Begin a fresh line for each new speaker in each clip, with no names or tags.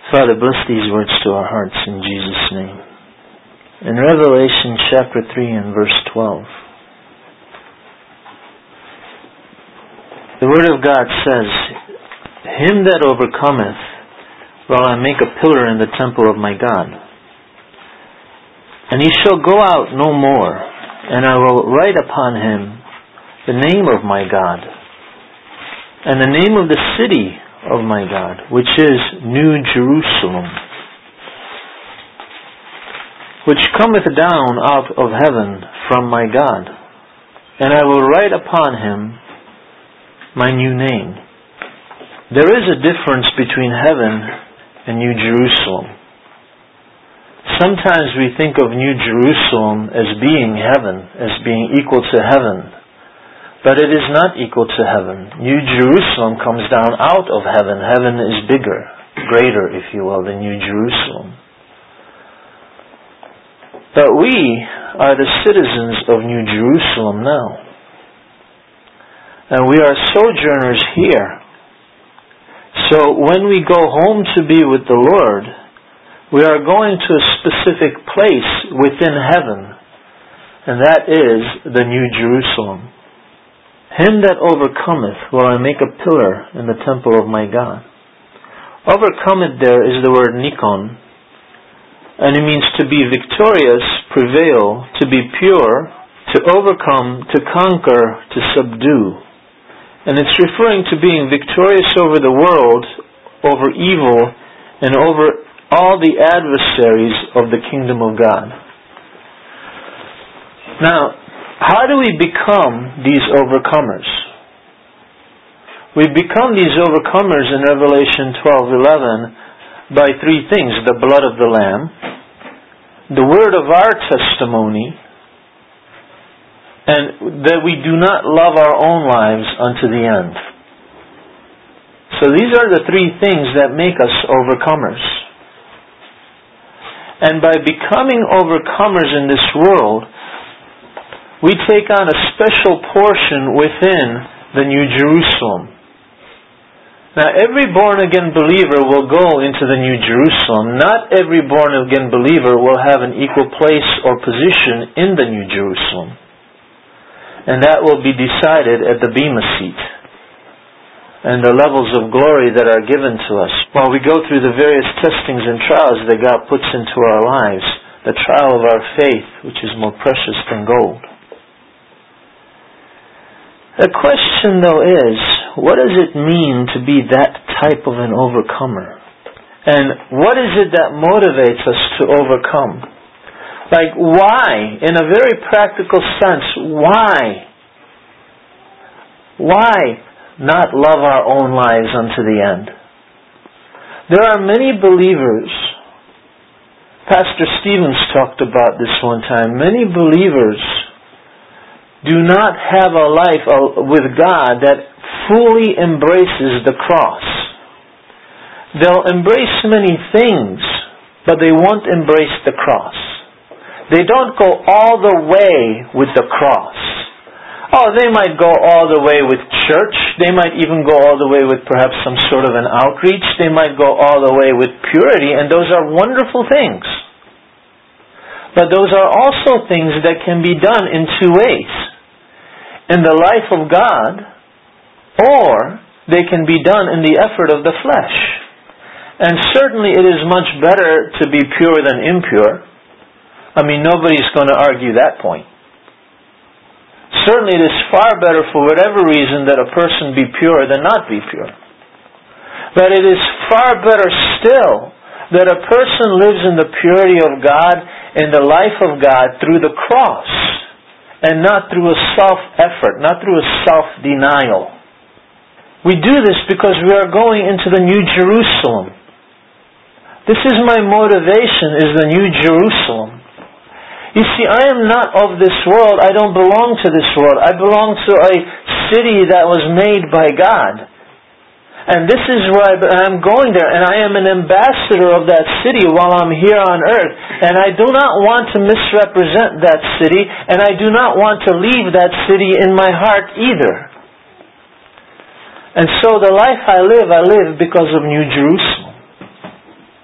Father, bless these words to our hearts in Jesus' name. In Revelation chapter 3 and verse 12, the Word of God says, "Him that overcometh will I make a pillar in the temple of my God. And he shall go out no more, and I will write upon him the name of my God, and the name of the city of my God, which is New Jerusalem, which cometh down out of heaven from my God. And I will write upon him my new name." There is a difference between heaven and New Jerusalem. Sometimes we think of New Jerusalem as being heaven, as being equal to heaven. But it is not equal to heaven. New Jerusalem comes down out of heaven. Heaven is bigger, greater, if you will, than New Jerusalem. But we are the citizens of New Jerusalem now. And we are sojourners here. So when we go home to be with the Lord, we are going to a specific place within heaven, and that is the New Jerusalem. "Him that overcometh will I make a pillar in the temple of my God." Overcometh there is the word nikon, and it means to be victorious, prevail, to be pure, to overcome, to conquer, to subdue. And it's referring to being victorious over the world, over evil, and over all the adversaries of the kingdom of God. Now, how do we become these overcomers? We become these overcomers in Revelation 12:11 by three things: the blood of the Lamb, the word of our testimony, and that we do not love our own lives unto the end. So these are the three things that make us overcomers. And by becoming overcomers in this world, we take on a special portion within the New Jerusalem. Now, every born-again believer will go into the New Jerusalem. Not every born-again believer will have an equal place or position in the New Jerusalem. And that will be decided at the Bema seat and the levels of glory that are given to us while we go through the various testings and trials that God puts into our lives, the trial of our faith, which is more precious than gold. The question, though, is, what does it mean to be that type of an overcomer? And what is it that motivates us to overcome? Like, why? In a very practical sense, why? Why not love our own lives unto the end? There are many believers, Pastor Stevens talked about this one time, many believers do not have a life with God that fully embraces the cross. They'll embrace many things, but they won't embrace the cross. They don't go all the way with the cross. Oh, they might go all the way with church. They might even go all the way with perhaps some sort of an outreach. They might go all the way with purity, and those are wonderful things. But those are also things that can be done in two ways. In the life of God, or they can be done in the effort of the flesh. And certainly it is much better to be pure than impure. I mean, nobody's going to argue that point. Certainly it is far better for whatever reason that a person be pure than not be pure. But it is far better still that a person lives in the purity of God, in the life of God, through the cross, and not through a self-effort, not through a self-denial. We do this because we are going into the New Jerusalem. This is my motivation, is the New Jerusalem. You see, I am not of this world. I don't belong to this world. I belong to a city that was made by God. And this is where I'm going there, and I am an ambassador of that city while I'm here on earth. And I do not want to misrepresent that city, and I do not want to leave that city in my heart either. And so the life I live because of New Jerusalem.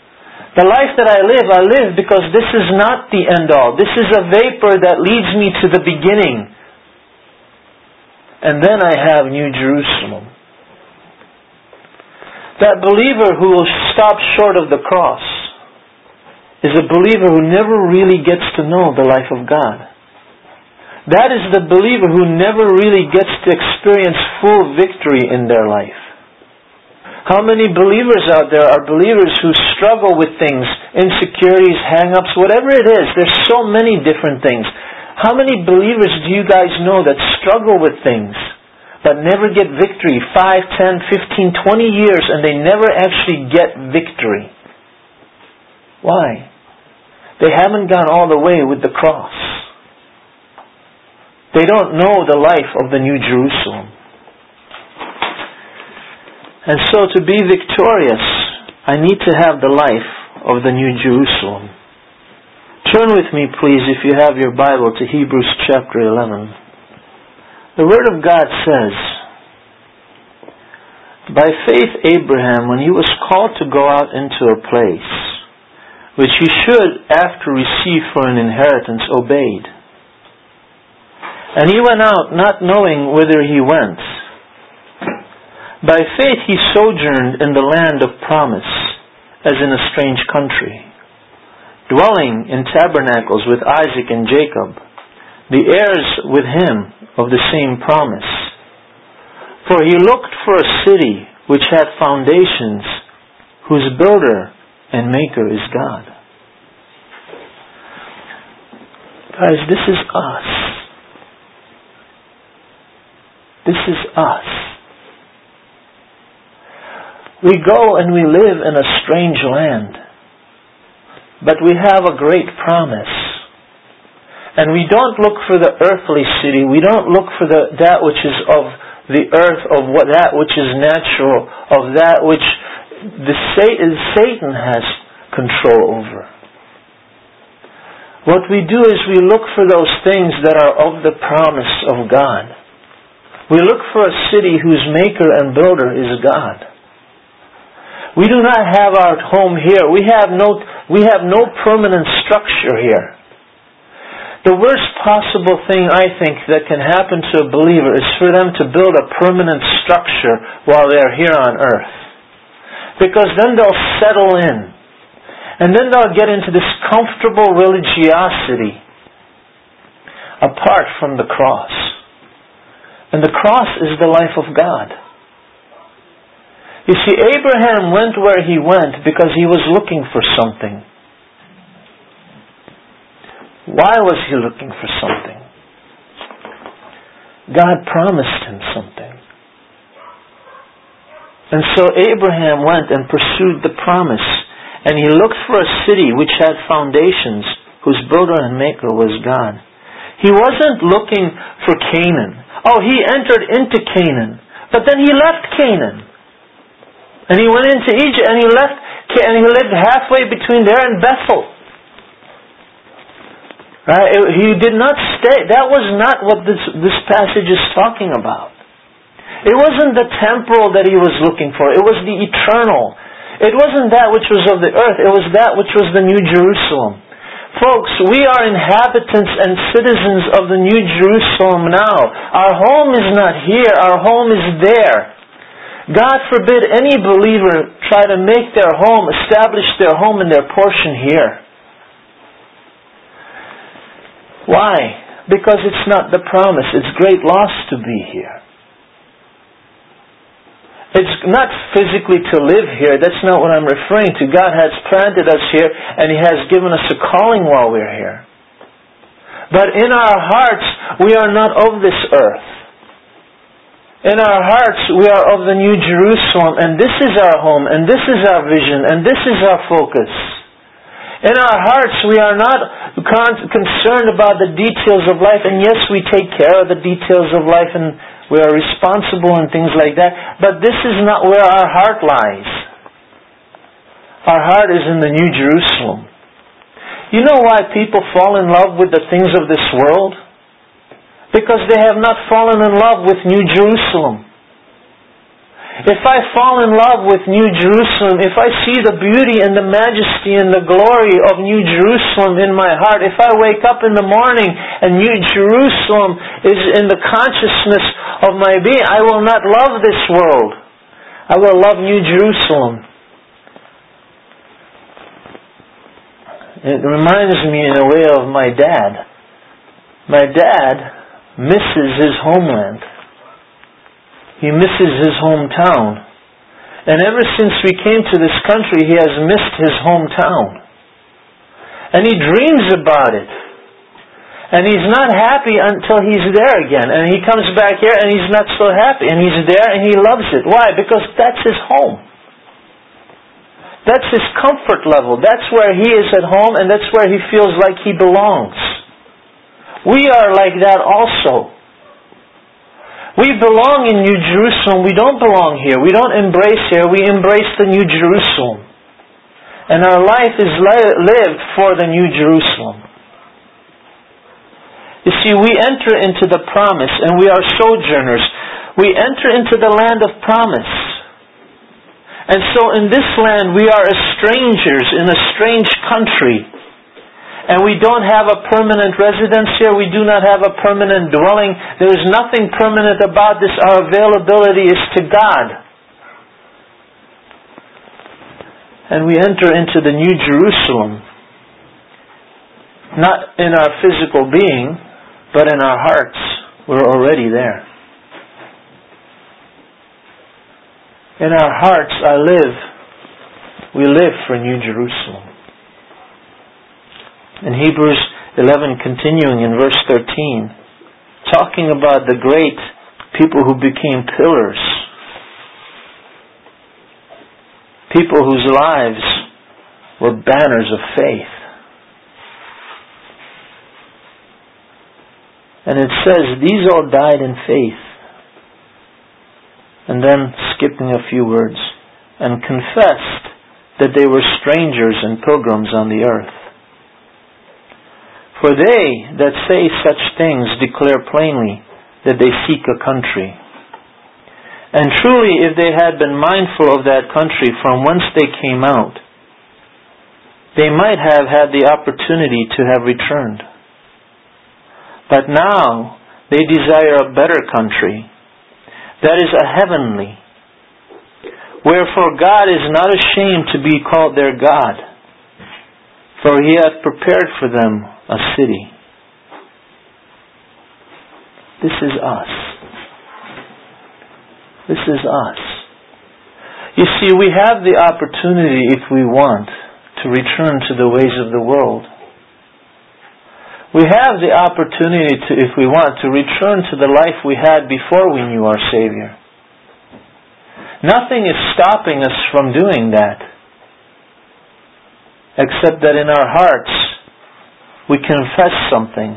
The life that I live because this is not the end all. This is a vapor that leads me to the beginning. And then I have New Jerusalem. That believer who will stop short of the cross is a believer who never really gets to know the life of God. That is the believer who never really gets to experience full victory in their life. How many believers out there are believers who struggle with things, insecurities, hang-ups, whatever it is. There's so many different things. How many believers do you guys know that struggle with things but never get victory? 5, 10, 15, 20 years and they never actually get victory. Why? They haven't gone all the way with the cross. They don't know the life of the New Jerusalem. And so to be victorious, I need to have the life of the New Jerusalem. Turn with me, please, if you have your Bible, to Hebrews chapter 11. The Word of God says, by faith Abraham, when he was called to go out into a place which he should after receive for an inheritance, obeyed. And he went out not knowing whither he went. By faith he sojourned in the land of promise, as in a strange country, dwelling in tabernacles with Isaac and Jacob, the heirs with him of the same promise. For he looked for a city which had foundations, whose builder and maker is God. Guys, this is us. This is us. We go and we live in a strange land, but we have a great promise. And we don't look for the earthly city. We don't look for that which is of the earth, that which is natural, of that which Satan has control over. What we do is we look for those things that are of the promise of God. We look for a city whose maker and builder is God. We do not have our home here. We have no permanent structure here. The worst possible thing, I think, that can happen to a believer is for them to build a permanent structure while they're here on earth. Because then they'll settle in. And then they'll get into this comfortable religiosity apart from the cross. And the cross is the life of God. You see, Abraham went where he went because he was looking for something. Why was he looking for something? God promised him something. And so Abraham went and pursued the promise. And he looked for a city which had foundations, whose builder and maker was God. He wasn't looking for Canaan. Oh, he entered into Canaan. But then he left Canaan. And he went into Egypt and he left, and he lived halfway between there and Bethel. Right? He did not stay. That was not what this passage is talking about. It wasn't the temporal that he was looking for. It was the eternal. It wasn't that which was of the earth. It was that which was the New Jerusalem. Folks, we are inhabitants and citizens of the New Jerusalem now. Our home is not here. Our home is there. God forbid any believer try to make their home, establish their home and their portion here. Why? Because it's not the promise. It's great loss to be here. It's not physically to live here. That's not what I'm referring to. God has planted us here and He has given us a calling while we're here. But in our hearts, we are not of this earth. In our hearts, we are of the New Jerusalem, and this is our home, and this is our vision, and this is our focus. In our hearts, we are not concerned about the details of life, and yes, we take care of the details of life, and we are responsible and things like that, but this is not where our heart lies. Our heart is in the New Jerusalem. You know why people fall in love with the things of this world? Because they have not fallen in love with New Jerusalem. if I fall in love with New Jerusalem, if I see the beauty and the majesty and the glory of New Jerusalem in my heart, if I wake up in the morning and New Jerusalem is in the consciousness of my being, I will not love this world. I will love New Jerusalem. It reminds me in a way of my dad. My dad misses his homeland. He misses his hometown. And ever since we came to this country, he has missed his hometown. And he dreams about it. And he's not happy until he's there again. And he comes back here and he's not so happy. And he's there and he loves it. Why? Because that's his home. That's his comfort level. That's where he is at home and that's where he feels like he belongs. We are like that also. We belong in New Jerusalem. We don't belong here. We don't embrace here. We embrace the New Jerusalem. And our life is lived for the New Jerusalem. You see, we enter into the promise and we are sojourners. We enter into the land of promise. And so in this land we are as strangers in a strange country. And we don't have a permanent residence here. We do not have a permanent dwelling. There is nothing permanent about this. Our availability is to God. And we enter into the New Jerusalem. Not in our physical being, but in our hearts. We're already there. In our hearts we live for New Jerusalem. In Hebrews 11, continuing in verse 13, talking about the great people who became pillars, people whose lives were banners of faith. And it says, these all died in faith. And then, skipping a few words, and confessed that they were strangers and pilgrims on the earth. For they that say such things declare plainly that they seek a country. And truly, if they had been mindful of that country from whence they came out, they might have had the opportunity to have returned. But now they desire a better country, that is a heavenly. Wherefore God is not ashamed to be called their God, for He hath prepared for them a city. This is us. This is us. You see, we have the opportunity, if we want, to return to the ways of the world. We have the opportunity to, if we want, to return to the life we had before we knew our Savior. Nothing is stopping us from doing that, except that in our hearts we confess something.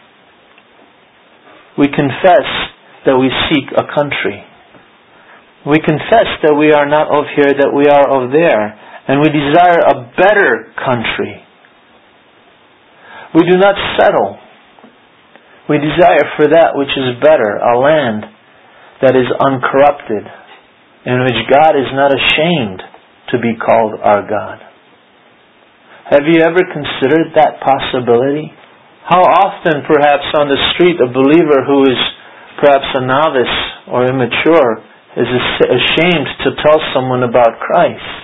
We confess that we seek a country. We confess that we are not of here, that we are of there, and we desire a better country. We do not settle. We desire for that which is better, a land that is uncorrupted, in which God is not ashamed to be called our God. Have you ever considered that possibility? How often, perhaps on the street, a believer who is perhaps a novice or immature is ashamed to tell someone about Christ?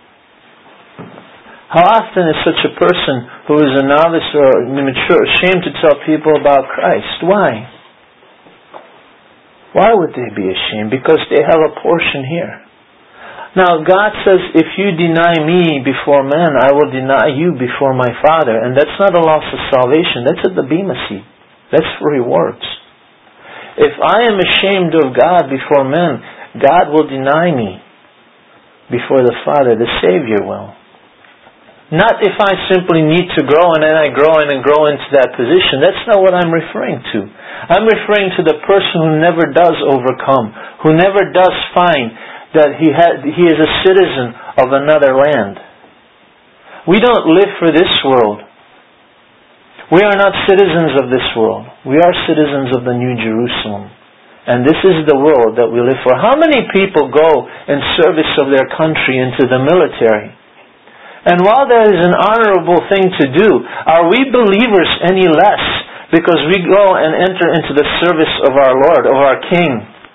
How often is such a person who is a novice or immature ashamed to tell people about Christ? Why? Why would they be ashamed? Because they have a portion here. Now, God says, if you deny me before men, I will deny you before my Father. And that's not a loss of salvation. That's at the Bema seat. That's for rewards. If I am ashamed of God before men, God will deny me before the Father. The Savior will. Not if I simply need to grow and then I grow and grow into that position. That's not what I'm referring to. I'm referring to the person who never does overcome, who never does find that he is a citizen of another land. We don't live for this world. We are not citizens of this world. We are citizens of the New Jerusalem. And this is the world that we live for. How many people go in service of their country into the military? And while that is an honorable thing to do, are we believers any less because we go and enter into the service of our Lord, of our King?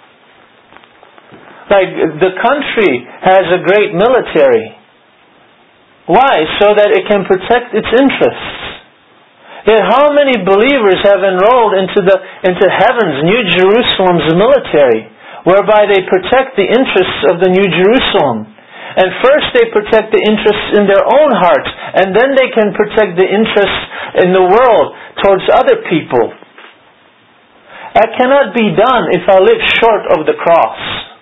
Like, the country has a great military. Why? So that it can protect its interests. Yet how many believers have enrolled into heaven's, New Jerusalem's military, whereby they protect the interests of the New Jerusalem? And first they protect the interests in their own hearts, and then they can protect the interests in the world towards other people. That cannot be done if I live short of the cross.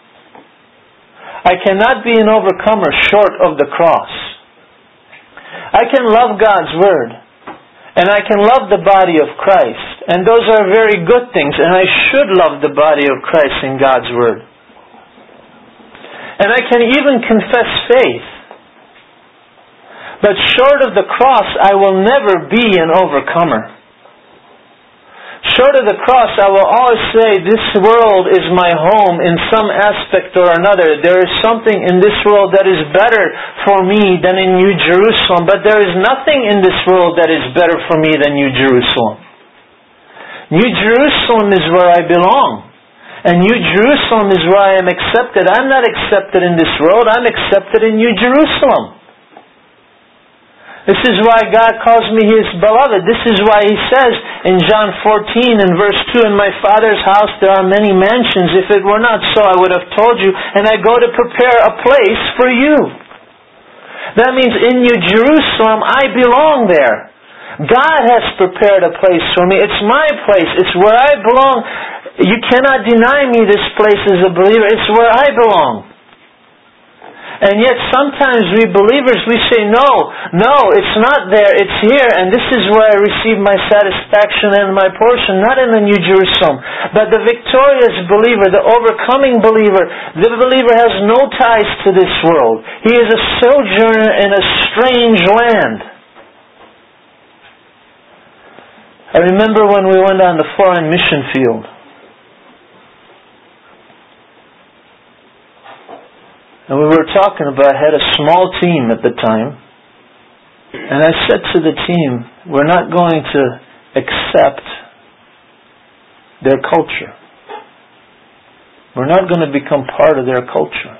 I cannot be an overcomer short of the cross. I can love God's Word, and I can love the body of Christ, and those are very good things, and I should love the body of Christ in God's Word. And I can even confess faith. But short of the cross, I will never be an overcomer. Short of the cross, I will always say, this world is my home in some aspect or another. There is something in this world that is better for me than in New Jerusalem. But there is nothing in this world that is better for me than New Jerusalem. New Jerusalem is where I belong. And New Jerusalem is where I am accepted. I'm not accepted in this world. I'm accepted in New Jerusalem. This is why God calls me His beloved. This is why He says in John 14 and verse 2, in my Father's house there are many mansions. If it were not so, I would have told you, and I go to prepare a place for you. That means in New Jerusalem, I belong there. God has prepared a place for me. It's my place. It's where I belong. You cannot deny me this place as a believer. It's where I belong. And yet sometimes we believers, we say, no, it's not there, it's here, and this is where I receive my satisfaction and my portion, not in the New Jerusalem. But the victorious believer, the overcoming believer, the believer has no ties to this world. He is a sojourner in a strange land. I remember when we went on the foreign mission field. And we were talking about, I had a small team at the time, and I said to the team, we're not going to accept their culture. We're not going to become part of their culture.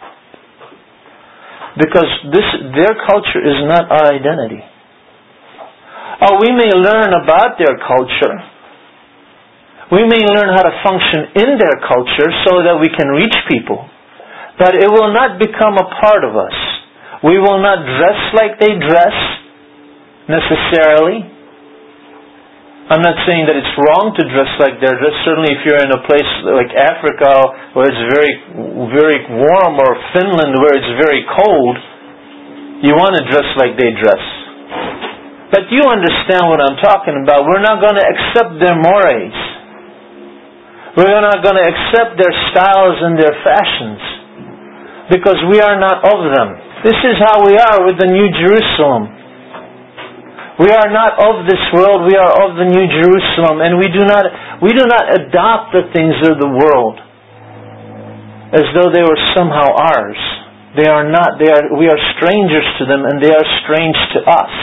Because their culture is not our identity. Oh, we may learn about their culture. We may learn how to function in their culture so that we can reach people. But it will not become a part of us. We will not dress like they dress, necessarily. I'm not saying that it's wrong to dress like they're dressed. Certainly if you're in a place like Africa where it's very, very warm, or Finland where it's very cold, you want to dress like they dress. But you understand what I'm talking about. We're not going to accept their mores. We're not going to accept their styles and their fashions. Because we are not of them. This is how we are with the New Jerusalem. We are not of this world, we are of the New Jerusalem, and we do not adopt the things of the world as though they were somehow ours. They are not. We are strangers to them, and they are strange to us.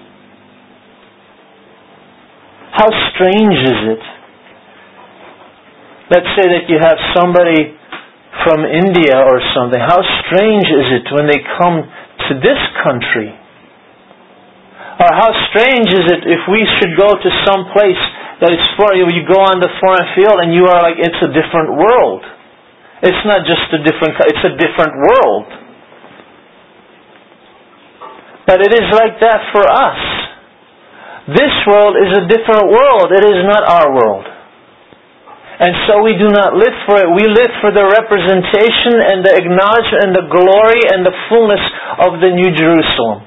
How strange is it? Let's say that you have somebody from India or something. How strange is it when they come to this country? Or how strange is it if we should go to some place that is foreign, you go on the foreign field and you are like, it's a different world. It's not just it's a different world. But it is like that for us. This world is a different world. It is not our world. And so we do not live for it. We live for the representation and the acknowledgement and the glory and the fullness of the New Jerusalem.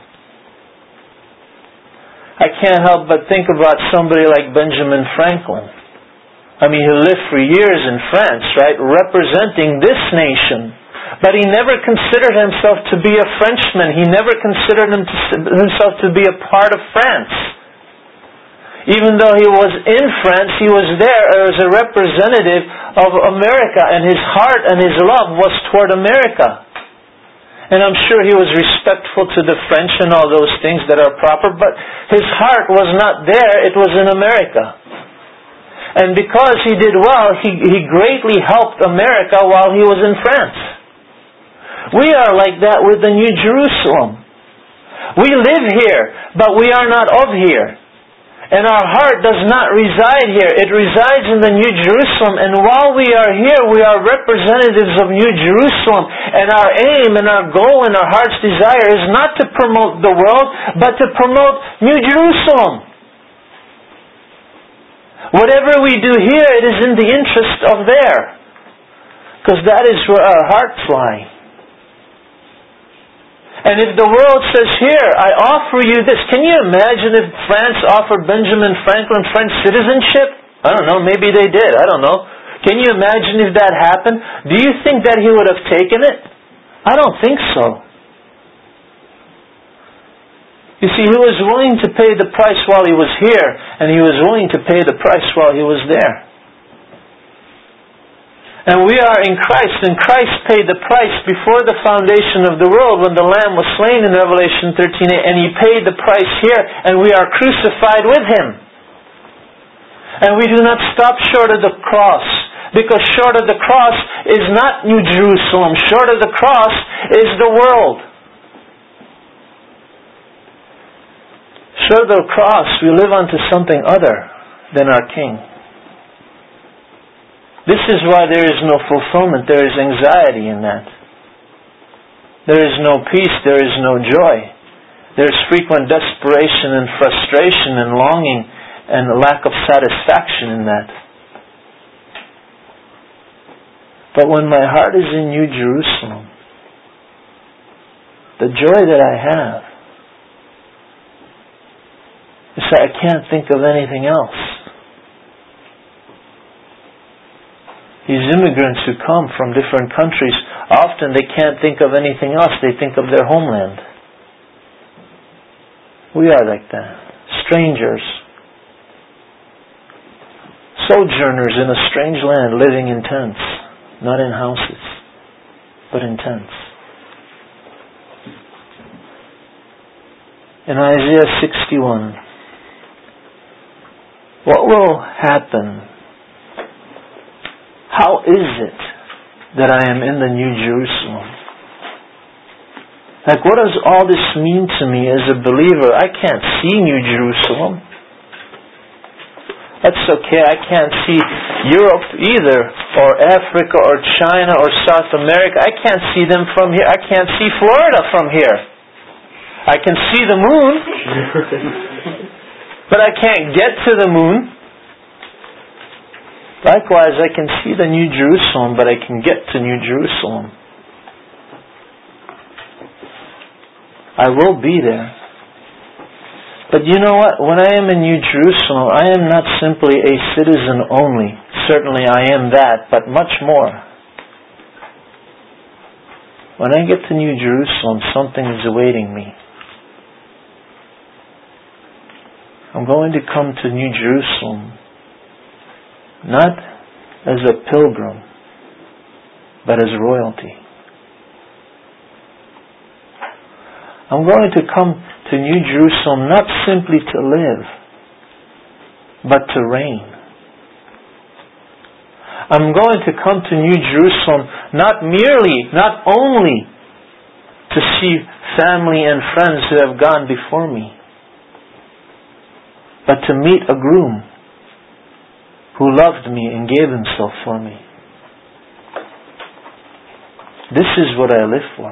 I can't help but think about somebody like Benjamin Franklin. I mean, he lived for years in France, right, representing this nation. But he never considered himself to be a Frenchman. He never considered himself to be a part of France. Even though he was in France, he was there as a representative of America, and his heart and his love was toward America. And I'm sure he was respectful to the French and all those things that are proper, but his heart was not there, it was in America. And because he did well, he greatly helped America while he was in France. We are like that with the New Jerusalem. We live here, but we are not of here. And our heart does not reside here. It resides in the New Jerusalem. And while we are here, we are representatives of New Jerusalem. And our aim and our goal and our heart's desire is not to promote the world, but to promote New Jerusalem. Whatever we do here, it is in the interest of there. Because that is where our hearts lie. And if the world says, here, I offer you this. Can you imagine if France offered Benjamin Franklin French citizenship? I don't know, maybe they did, I don't know. Can you imagine if that happened? Do you think that he would have taken it? I don't think so. You see, he was willing to pay the price while he was here, and he was willing to pay the price while he was there. And we are in Christ, and Christ paid the price before the foundation of the world when the Lamb was slain in Revelation 13:8, and He paid the price here, and we are crucified with Him. And we do not stop short of the cross, because short of the cross is not New Jerusalem. Short of the cross is the world. Short of the cross, we live unto something other than our King. This is why there is no fulfillment. There is anxiety in that. There is no peace. There is no joy. There is frequent desperation and frustration and longing and lack of satisfaction in that. But when my heart is in New Jerusalem, the joy that I have is that I can't think of anything else. These immigrants who come from different countries, often they can't think of anything else. They think of their homeland. We are like that. Strangers. Sojourners in a strange land, living in tents. Not in houses, but in tents. In Isaiah 61, what will happen? How is it that I am in the New Jerusalem? Like, what does all this mean to me as a believer? I can't see New Jerusalem. That's okay, I can't see Europe either, or Africa, or China, or South America. I can't see them from here. I can't see Florida from here. I can see the moon, but I can't get to the moon. Likewise, I can see the New Jerusalem, but I can get to New Jerusalem. I will be there. But you know what? When I am in New Jerusalem, I am not simply a citizen only. Certainly I am that, but much more. When I get to New Jerusalem, something is awaiting me. I'm going to come to New Jerusalem not as a pilgrim, but as royalty. I'm going to come to New Jerusalem not simply to live, but to reign. I'm going to come to New Jerusalem not only to see family and friends who have gone before me, but to meet a groom who loved me and gave himself for me. This is what I live for.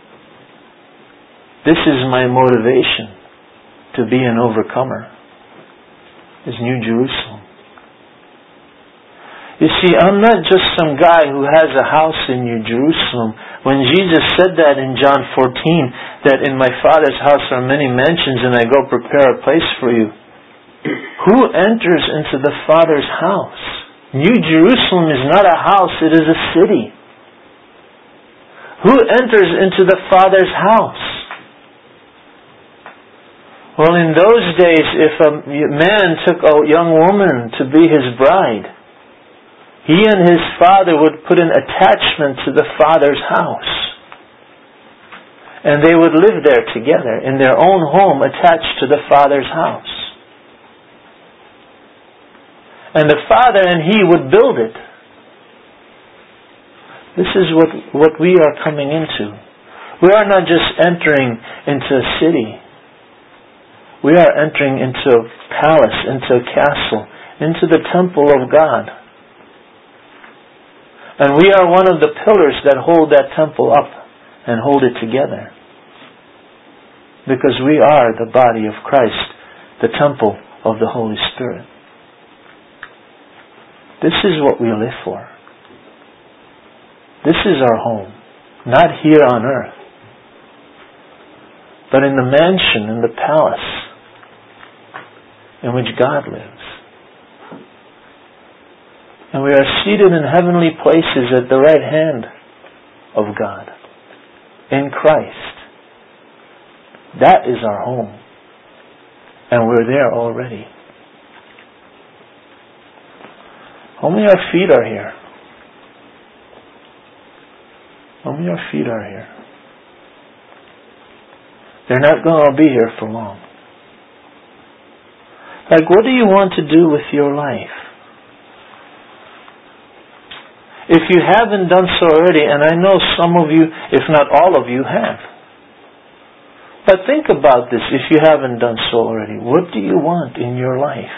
This is my motivation to be an overcomer, is New Jerusalem. You see, I'm not just some guy who has a house in New Jerusalem. When Jesus said that in John 14, that in my Father's house are many mansions and I go prepare a place for you. Who enters into the Father's house? New Jerusalem is not a house, it is a city. Who enters into the Father's house? Well, in those days, if a man took a young woman to be his bride, he and his father would put an attachment to the father's house. And they would live there together in their own home attached to the father's house. And the father and he would build it. This is what we are coming into. We are not just entering into a city. We are entering into a palace, into a castle, into the temple of God. And we are one of the pillars that hold that temple up and hold it together. Because we are the body of Christ, the temple of the Holy Spirit. This is what we live for. This is our home, not here on earth, but in the mansion, in the palace in which God lives. And we are seated in heavenly places at the right hand of God, in Christ. That is our home. And we're there already. Only our feet are here. Only our feet are here. They're not going to be here for long. Like, what do you want to do with your life? If you haven't done so already, and I know some of you, if not all of you, have. But think about this if you haven't done so already. What do you want in your life?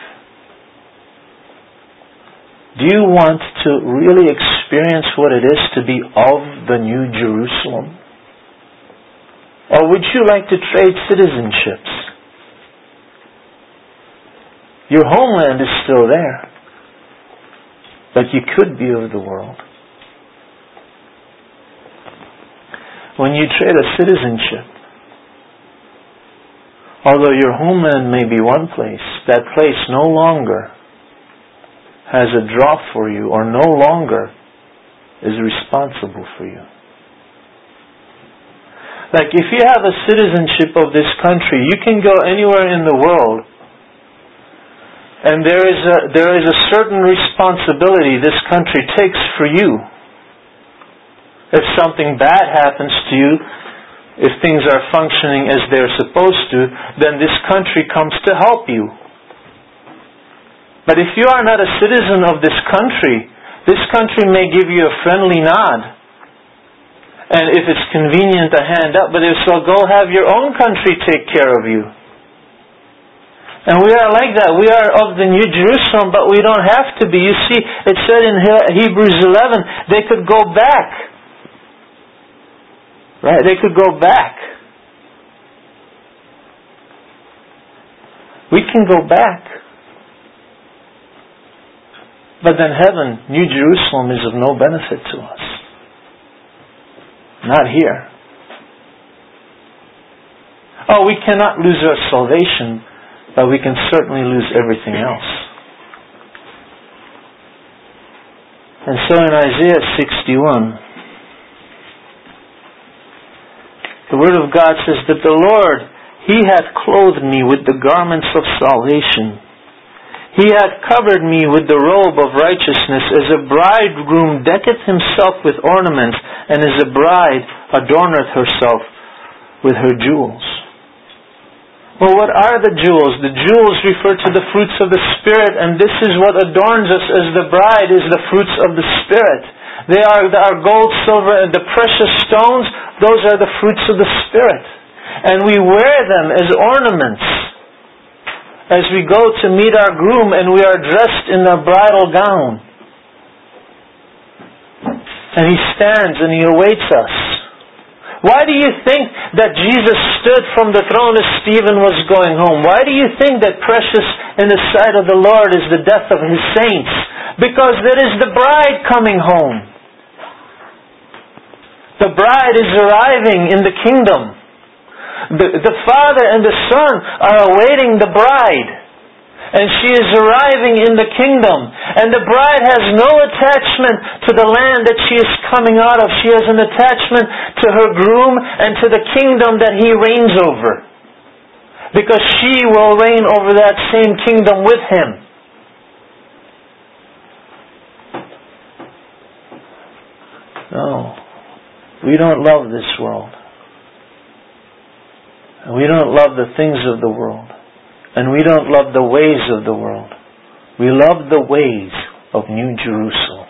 Do you want to really experience what it is to be of the New Jerusalem? Or would you like to trade citizenships? Your homeland is still there, but you could be of the world. When you trade a citizenship, although your homeland may be one place, that place no longer has a draw for you or no longer is responsible for you. Like if you have a citizenship of this country, you can go anywhere in the world and there is a certain responsibility this country takes for you. If something bad happens to you, if things are functioning as they're supposed to, then this country comes to help you. But if you are not a citizen of this country may give you a friendly nod. And if it's convenient, a hand up. But if so, go have your own country take care of you. And we are like that. We are of the New Jerusalem, but we don't have to be. You see, it said in Hebrews 11, they could go back. Right? They could go back. We can go back. But then heaven, New Jerusalem, is of no benefit to us. Not here. Oh, we cannot lose our salvation, but we can certainly lose everything else. And so in Isaiah 61, the Word of God says that the Lord, He hath clothed me with the garments of salvation. He hath covered me with the robe of righteousness, as a bridegroom decketh himself with ornaments, and as a bride adorneth herself with her jewels. Well, what are the jewels? The jewels refer to the fruits of the Spirit, and this is what adorns us as the bride, is the fruits of the Spirit. They are our gold, silver, and the precious stones. Those are the fruits of the Spirit. And we wear them as ornaments as we go to meet our groom and we are dressed in a bridal gown. And He stands and He awaits us. Why do you think that Jesus stood from the throne as Stephen was going home? Why do you think that precious in the sight of the Lord is the death of His saints? Because there is the bride coming home. The bride is arriving in the kingdom. The Father and the Son are awaiting the bride. And she is arriving in the kingdom. And the bride has no attachment to the land that she is coming out of. She has an attachment to her groom and to the kingdom that he reigns over. because she will reign over that same kingdom with him. No, we don't love this world. And we don't love the things of the world. And we don't love the ways of the world. We love the ways of New Jerusalem.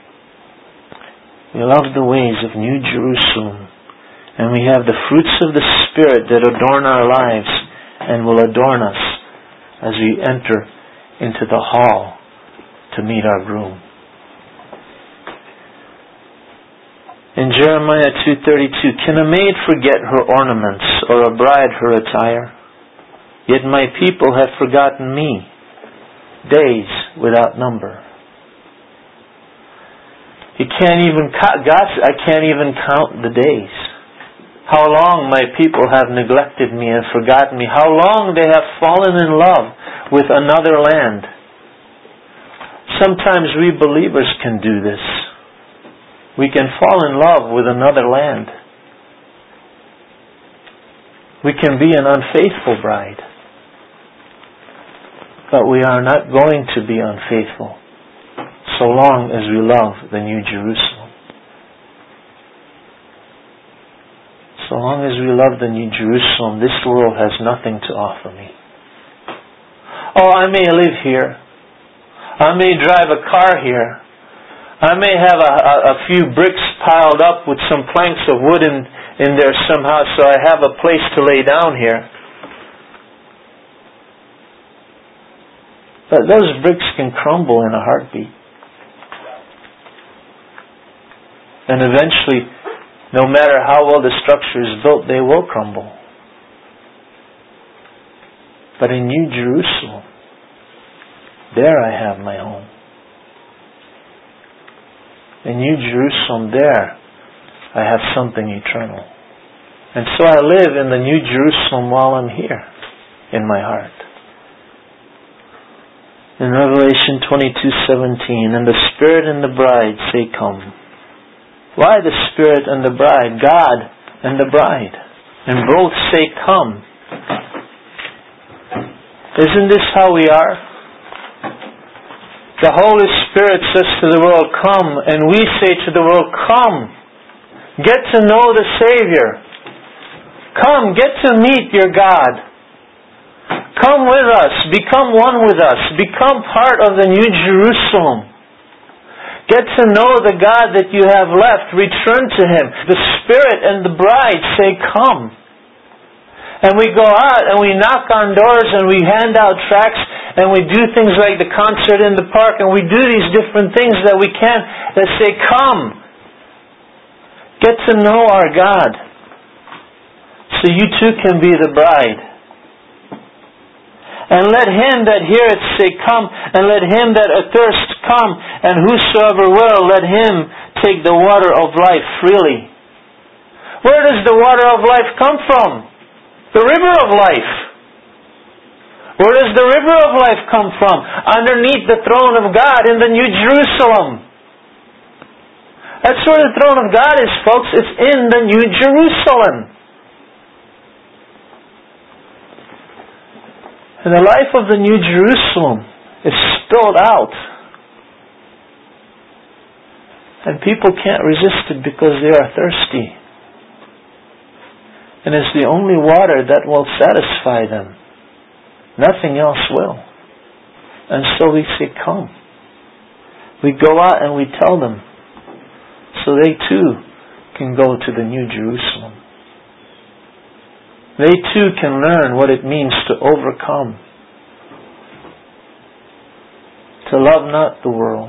We love the ways of New Jerusalem. And we have the fruits of the Spirit that adorn our lives and will adorn us as we enter into the hall to meet our groom. In Jeremiah 2:32, can a maid forget her ornaments, or a bride her attire? Yet my people have forgotten me, days without number. I can't even count the days. How long my people have neglected me and forgotten me. How long they have fallen in love with another land. Sometimes we believers can do this. We can fall in love with another land. We can be an unfaithful bride. But we are not going to be unfaithful so long as we love the New Jerusalem. So long as we love the New Jerusalem, this world has nothing to offer me. Oh, I may live here. I may drive a car here. I may have a few bricks piled up with some planks of wood in there somehow, so I have a place to lay down here. But those bricks can crumble in a heartbeat. And eventually, no matter how well the structure is built, they will crumble. But in New Jerusalem, there I have my home. In New Jerusalem, there I have something eternal. And so I live in the New Jerusalem while I'm here, in my heart. In Revelation 22:17, and the Spirit and the bride say, come. Why the Spirit and the bride? God and the bride. And both say, come. Isn't this how we are? The Holy Spirit says to the world, come, and we say to the world, come. Get to know the Savior. Come, get to meet your God. Come with us. Become one with us. Become part of the New Jerusalem. Get to know the God that you have left. Return to Him. The Spirit and the bride say, come. And we go out and we knock on doors and we hand out tracts and we do things like the concert in the park and we do these different things that we can that say, come. Get to know our God. So you too can be the bride. And let him that heareth say, come, and let him that athirst come, and whosoever will, let him take the water of life freely. Where does the water of life come from? The river of life. Where does the river of life come from? Underneath the throne of God in the New Jerusalem. That's where the throne of God is, folks. It's in the New Jerusalem. And the life of the New Jerusalem is spilled out. And people can't resist it because they are thirsty. And it's the only water that will satisfy them. Nothing else will. And so we say, come. We go out and we tell them. So they too can go to the New Jerusalem. They too can learn what it means to overcome. To love not the world,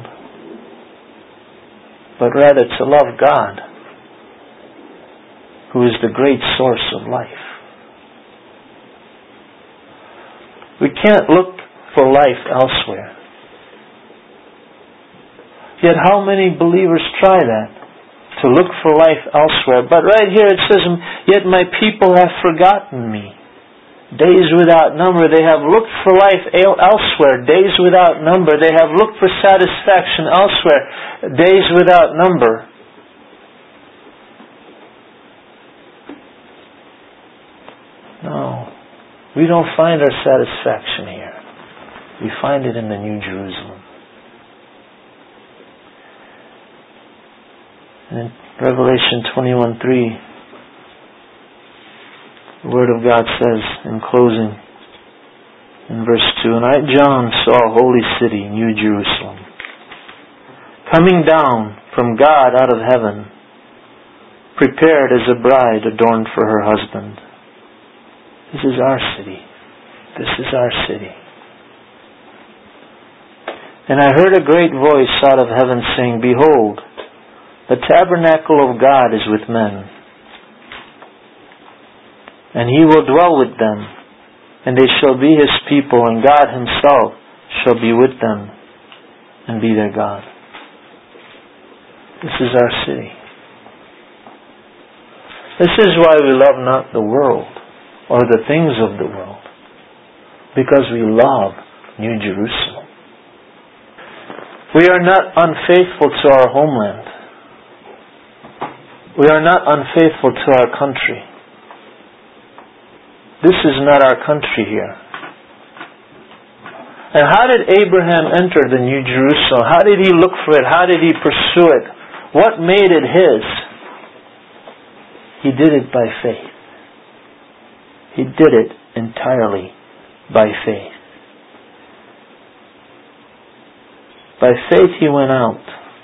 but rather to love God, who is the great source of life. We can't look for life elsewhere. Yet how many believers try that? To look for life elsewhere. But right here it says, yet my people have forgotten me. Days without number. They have looked for life elsewhere. Days without number. They have looked for satisfaction elsewhere. Days without number. No. We don't find our satisfaction here. We find it in the New Jerusalem. And in Revelation 21:3, the Word of God says, in closing, in verse 2, "And I, John, saw a holy city, New Jerusalem, coming down from God out of heaven, prepared as a bride adorned for her husband." This is our city. This is our city. "And I heard a great voice out of heaven saying, Behold, the tabernacle of God is with men, and He will dwell with them, and they shall be His people, and God Himself shall be with them, and be their God." This is our city. This is why we love not the world, or the things of the world, because we love New Jerusalem. We are not unfaithful to our homeland. We are not unfaithful to our country. This is not our country here. And how did Abraham enter the New Jerusalem? How did he look for it? How did he pursue it? What made it his? He did it by faith. He did it entirely by faith. By faith he went out.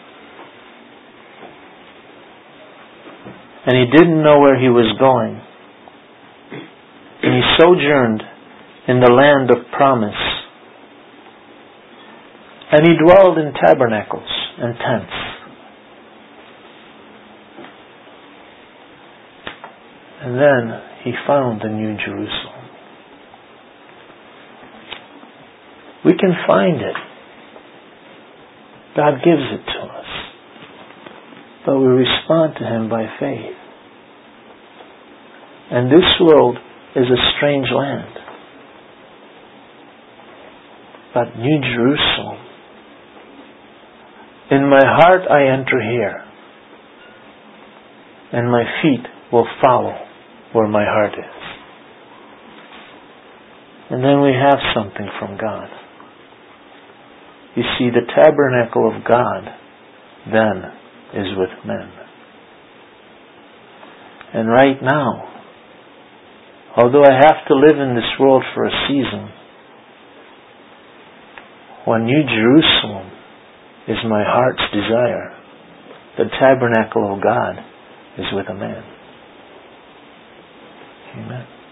And he didn't know where he was going. And he sojourned in the land of promise. And he dwelled in tabernacles and tents. And then he found the New Jerusalem. We can find it. God gives it to us. But we respond to Him by faith. And this world is a strange land. But New Jerusalem, in my heart I enter here, and my feet will follow where my heart is. And then we have something from God. You see, the tabernacle of God then is with men. And right now, although I have to live in this world for a season, when New Jerusalem is my heart's desire, the tabernacle of God is with a man. Amen.